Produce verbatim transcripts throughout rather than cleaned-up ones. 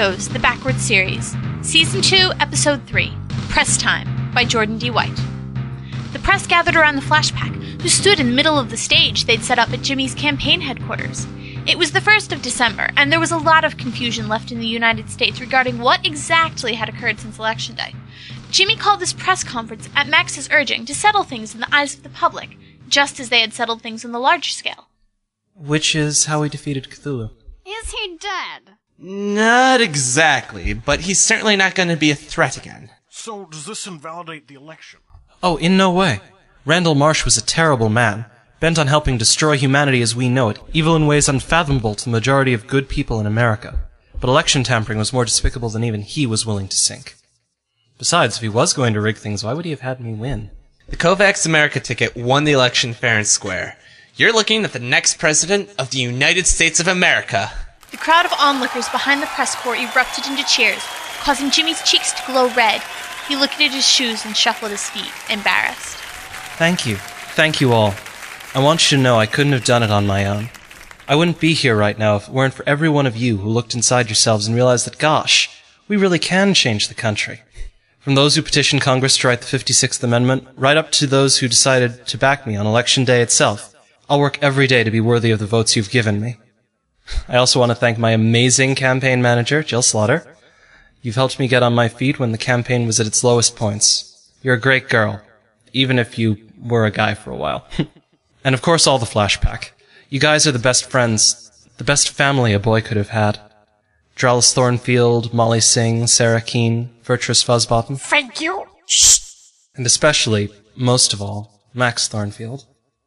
Echoes, the Backwards Series, Season two, Episode three, Press Time, by Jordan D. White. The press gathered around the Flashpack, who stood in the middle of the stage they'd set up at Jimmy's campaign headquarters. It was the first of December, and there was a lot of confusion left in the United States regarding what exactly had occurred since Election Day. Jimmy called this press conference at Max's urging to settle things in the eyes of the public, just as they had settled things on the larger scale. Which is how we defeated Cthulhu. Is he dead? Not exactly, but he's certainly not going to be a threat again. So does this invalidate the election? Oh, in no way. Randall Marsh was a terrible man, bent on helping destroy humanity as we know it, evil in ways unfathomable to the majority of good people in America. But election tampering was more despicable than even he was willing to sink. Besides, if he was going to rig things, why would he have had me win? The Kovacs America ticket won the election fair and square. You're looking at the next president of the United States of America. The crowd of onlookers behind the press corps erupted into cheers, causing Jimmy's cheeks to glow red. He looked at his shoes and shuffled his feet, embarrassed. Thank you. Thank you all. I want you to know I couldn't have done it on my own. I wouldn't be here right now if it weren't for every one of you who looked inside yourselves and realized that, gosh, we really can change the country. From those who petitioned Congress to write the fifty-sixth Amendment, right up to those who decided to back me on Election Day itself, I'll work every day to be worthy of the votes you've given me. I also want to thank my amazing campaign manager, Jill Slaughter. You've helped me get on my feet when the campaign was at its lowest points. You're a great girl, even if you were a guy for a while. And of course all the Flashpack. You guys are the best friends, the best family a boy could have had. Dralis Thornfield, Molly Singh, Sarah Keene, Virtuous Fuzzbottom. Thank you. Shh. And especially, most of all, Max Thornfield.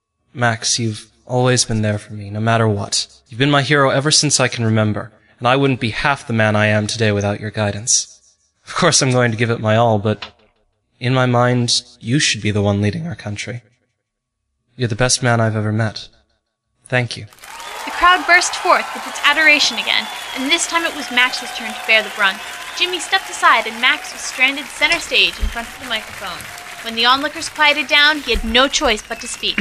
Max, you've always been there for me, no matter what. You've been my hero ever since I can remember, and I wouldn't be half the man I am today without your guidance. Of course I'm going to give it my all, but in my mind, you should be the one leading our country. You're the best man I've ever met. Thank you. The crowd burst forth with its adoration again, and this time it was Max's turn to bear the brunt. Jimmy stepped aside, and Max was stranded center stage in front of the microphone. When the onlookers quieted down, he had no choice but to speak.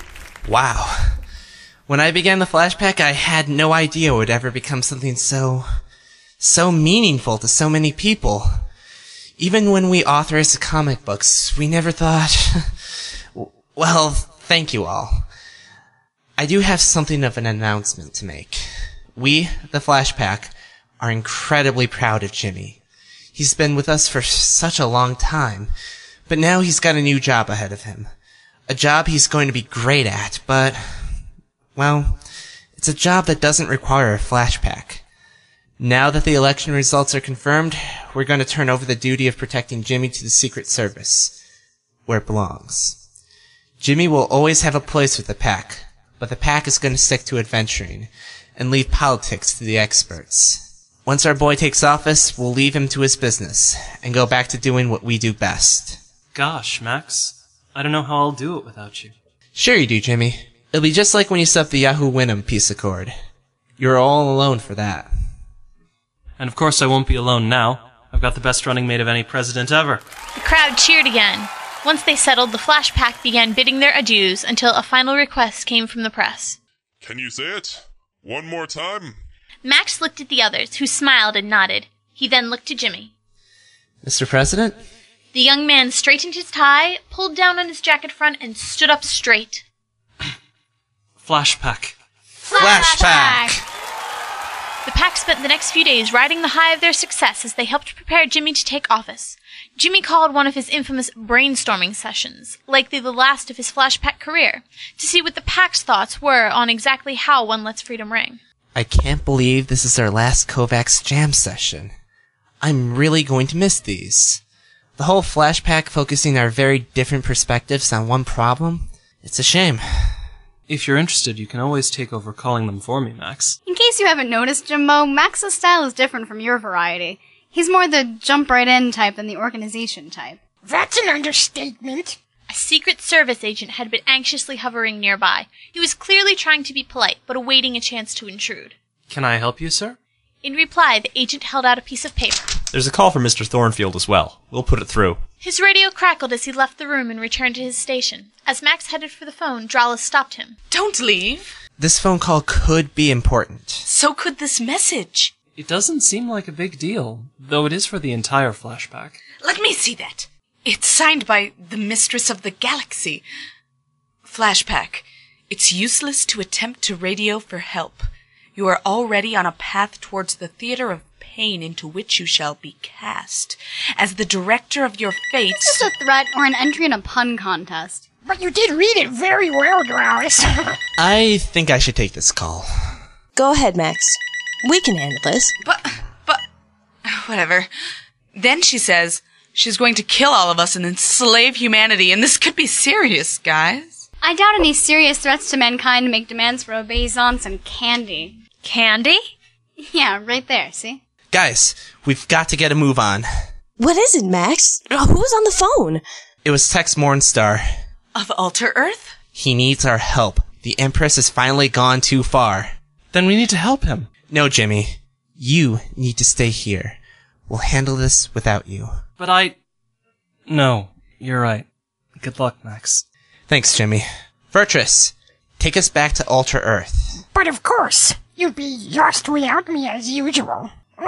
Wow. When I began the Flashpack, I had no idea it would ever become something so... so meaningful to so many people. Even when we authorized the comic books, we never thought... Well, thank you all. I do have something of an announcement to make. We, the Flashpack, are incredibly proud of Jimmy. He's been with us for such a long time, but now he's got a new job ahead of him. A job he's going to be great at, but... well, it's a job that doesn't require a Flashpack. Now that the election results are confirmed, we're going to turn over the duty of protecting Jimmy to the Secret Service, where it belongs. Jimmy will always have a place with the pack, but the pack is going to stick to adventuring, and leave politics to the experts. Once our boy takes office, we'll leave him to his business, and go back to doing what we do best. Gosh, Max, I don't know how I'll do it without you. Sure you do, Jimmy. It'll be just like when you set up the Yahoo Winham piece of cord. You're all alone for that. And of course I won't be alone now. I've got the best running mate of any president ever. The crowd cheered again. Once they settled, the Flashpack began bidding their adieus until a final request came from the press. Can you say it? One more time? Max looked at the others, who smiled and nodded. He then looked to Jimmy. Mister President? The young man straightened his tie, pulled down on his jacket front, and stood up straight. Flashpack. Flashpack! The pack spent the next few days riding the high of their success as they helped prepare Jimmy to take office. Jimmy called one of his infamous brainstorming sessions, likely the last of his Flashpack career, to see what the pack's thoughts were on exactly how one lets freedom ring. I can't believe this is our last Kovacs jam session. I'm really going to miss these. The whole Flashpack focusing our very different perspectives on one problem, it's a shame. If you're interested, you can always take over calling them for me, Max. In case you haven't noticed, Jimbo, Max's style is different from your variety. He's more the jump-right-in type than the organization type. That's an understatement. A Secret Service agent had been anxiously hovering nearby. He was clearly trying to be polite, but awaiting a chance to intrude. Can I help you, sir? In reply, the agent held out a piece of paper. There's a call for Mister Thornfield as well. We'll put it through. His radio crackled as he left the room and returned to his station. As Max headed for the phone, Dralis stopped him. Don't leave. This phone call could be important. So could this message. It doesn't seem like a big deal, though it is for the entire flashback. Let me see that. It's signed by the Mistress of the Galaxy. Flashback. It's useless to attempt to radio for help. You are already on a path towards the theater of pain into which you shall be cast. As the director of your fate... It's just a threat or an entry in a pun contest. But you did read it very well, Dolores. I think I should take this call. Go ahead, Max. We can handle this. But, but, whatever. Then she says she's going to kill all of us and enslave humanity, and this could be serious, guys. I doubt any serious threats to mankind make demands for obeisance and candy. Candy? Yeah, right there, see? Guys, we've got to get a move on. What is it, Max? Who's on the phone? It was Tex Mornstar. Of Alter Earth? He needs our help. The Empress has finally gone too far. Then we need to help him. No, Jimmy. You need to stay here. We'll handle this without you. But I... No, you're right. Good luck, Max. Thanks, Jimmy. Vertress, take us back to Alter Earth. But of course, you'd be lost without me as usual.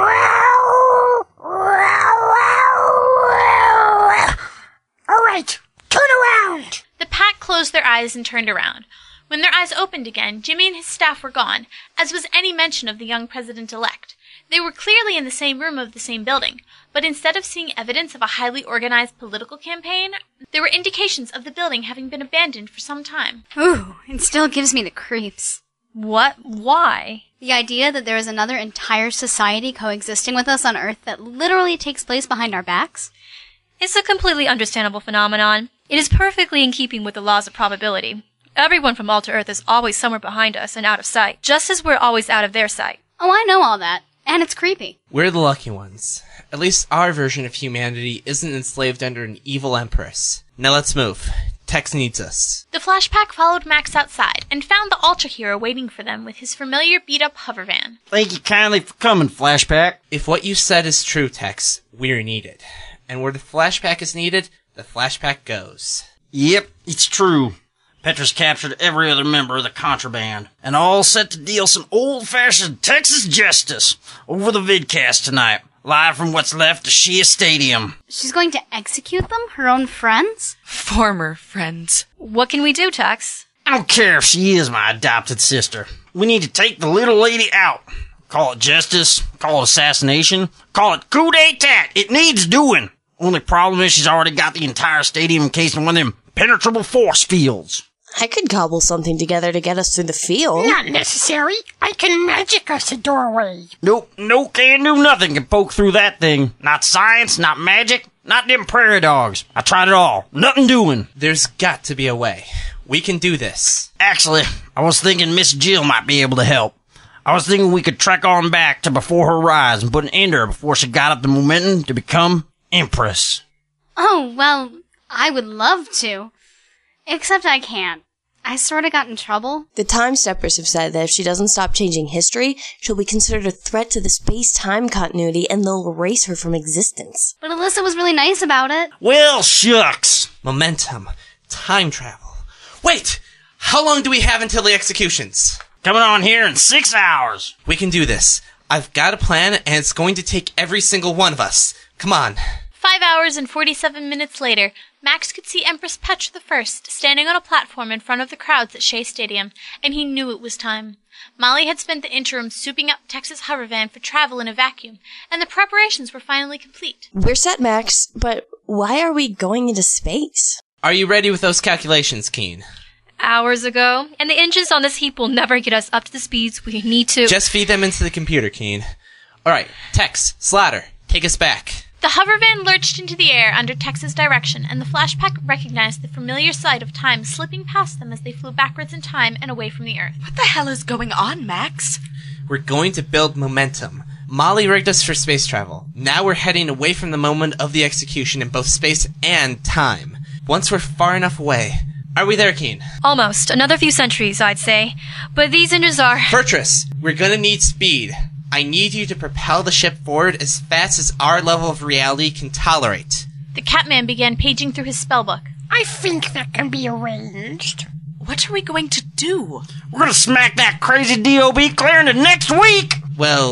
Alright, turn around! The pack closed their eyes and turned around. When their eyes opened again, Jimmy and his staff were gone, as was any mention of the young president-elect. They were clearly in the same room of the same building, but instead of seeing evidence of a highly organized political campaign, there were indications of the building having been abandoned for some time. Ooh, it still gives me the creeps. What? Why? The idea that there is another entire society coexisting with us on Earth that literally takes place behind our backs? It's a completely understandable phenomenon. It is perfectly in keeping with the laws of probability. Everyone from Alter Earth is always somewhere behind us and out of sight, just as we're always out of their sight. Oh, I know all that. And it's creepy. We're the lucky ones. At least our version of humanity isn't enslaved under an evil empress. Now let's move. Tex needs us. The flashback followed Max outside and found the Ultra Hero waiting for them with his familiar beat-up hover van. Thank you kindly for coming, Flashback. If what you said is true, Tex, we're needed. And where the flashback is needed, the flashback goes. Yep, it's true. Petra's captured every other member of the contraband, and all set to deal some old-fashioned Texas justice over the vidcast tonight, live from what's left of Shea Stadium. She's going to execute them? Her own friends? Former friends. What can we do, Tex? I don't care if she is my adopted sister. We need to take the little lady out. Call it justice, call it assassination, call it coup d'etat. It needs doing. Only problem is she's already got the entire stadium encased in one of them penetrable force fields. I could cobble something together to get us through the field. Not necessary. I can magic us a doorway. Nope, no can do nothing can poke through that thing. Not science, not magic, not them prairie dogs. I tried it all. Nothing doing. There's got to be a way. We can do this. Actually, I was thinking Miss Jill might be able to help. I was thinking we could trek on back to before her rise and put an end to her before she got up the momentum to become Empress. Oh, well, I would love to. Except I can't. I sorta got in trouble. The Time Steppers have said that if she doesn't stop changing history, she'll be considered a threat to the space-time continuity and they'll erase her from existence. But Alyssa was really nice about it. Well, shucks. Momentum. Time travel. Wait! How long do we have until the executions? Coming on here in six hours. We can do this. I've got a plan, and it's going to take every single one of us. Come on. Five hours and forty-seven minutes later, Max could see Empress Petra the First standing on a platform in front of the crowds at Shea Stadium, and he knew it was time. Molly had spent the interim souping up Tex's hover van for travel in a vacuum, and the preparations were finally complete. We're set, Max, but why are we going into space? Are you ready with those calculations, Keen? Hours ago, and the engines on this heap will never get us up to the speeds we need to. Just feed them into the computer, Keen. Alright, Tex, Slatter, take us back. The hover van lurched into the air under Tex's direction, and the flashback recognized the familiar sight of time slipping past them as they flew backwards in time and away from the Earth. What the hell is going on, Max? We're going to build momentum. Molly rigged us for space travel. Now we're heading away from the moment of the execution in both space and time. Once we're far enough away... Are we there, Keen? Almost. Another few centuries, I'd say. But these engines are... Vertress, we're gonna need speed. I need you to propel the ship forward as fast as our level of reality can tolerate. The Catman began paging through his spellbook. I think that can be arranged. What are we going to do? We're gonna smack that crazy D O B clear into next week! Well,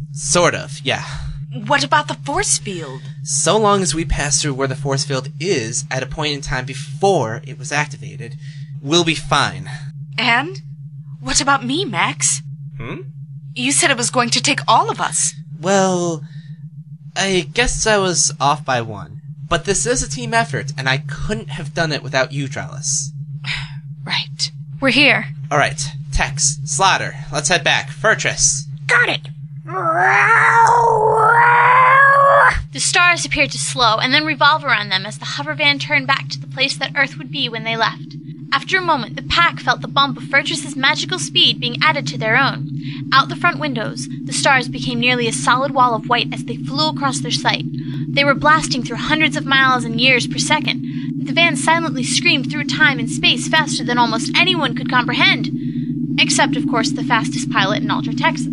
Sort of, yeah. What about the force field? So long as we pass through where the force field is at a point in time before it was activated, we'll be fine. And? What about me, Max? Hmm? You said it was going to take all of us. Well, I guess I was off by one. But this is a team effort, and I couldn't have done it without you, Trellis. Right. We're here. Alright, Tex, Slaughter, let's head back. Furtress. Got it. The stars appeared to slow and then revolve around them as the hover van turned back to the place that Earth would be when they left. After a moment, the pack felt the bump of Furtress's magical speed being added to their own. Out the front windows, the stars became nearly a solid wall of white as they flew across their sight. They were blasting through hundreds of miles and years per second. The van silently screamed through time and space faster than almost anyone could comprehend. Except, of course, the fastest pilot in Ultra Texas.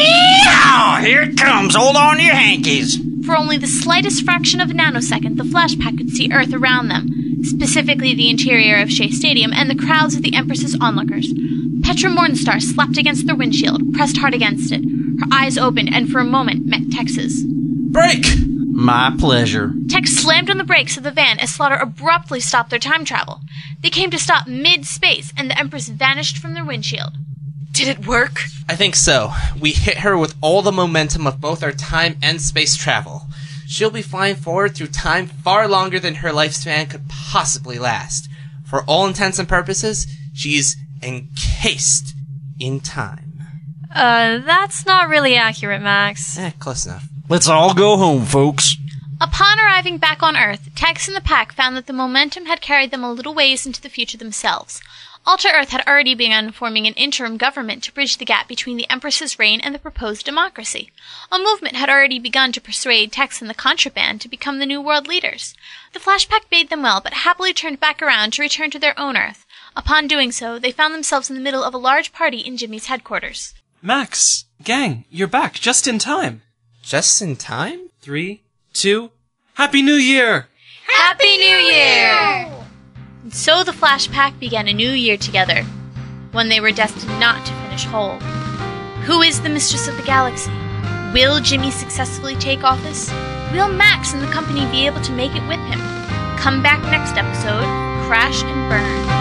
Yeah! Here it comes. Hold on to your hankies. For only the slightest fraction of a nanosecond, the Flashpack could see Earth around them, specifically the interior of Shea Stadium and the crowds of the Empress's onlookers. Petra Morningstar slapped against their windshield, pressed hard against it. Her eyes opened and for a moment met Tex's. Break! My pleasure. Tex slammed on the brakes of the van as Slaughter abruptly stopped their time travel. They came to stop mid-space, and the Empress vanished from their windshield. Did it work? I think so. We hit her with all the momentum of both our time and space travel. She'll be flying forward through time far longer than her lifespan could possibly last. For all intents and purposes, she's encased in time. Uh, that's not really accurate, Max. Eh, close enough. Let's all go home, folks. Upon arriving back on Earth, Tex and the pack found that the momentum had carried them a little ways into the future themselves. Ultra Earth had already begun forming an interim government to bridge the gap between the Empress's reign and the proposed democracy. A movement had already begun to persuade Tex and the Contraband to become the new world leaders. The Flashpack bade them well, but happily turned back around to return to their own Earth. Upon doing so, they found themselves in the middle of a large party in Jimmy's headquarters. Max, gang, you're back just in time. Just in time? Three, two, Happy New Year! Happy New Year! And so the Flashpack began a new year together, one they were destined not to finish whole. Who is the Mistress of the Galaxy? Will Jimmy successfully take office? Will Max and the company be able to make it with him? Come back next episode, Crash and Burn.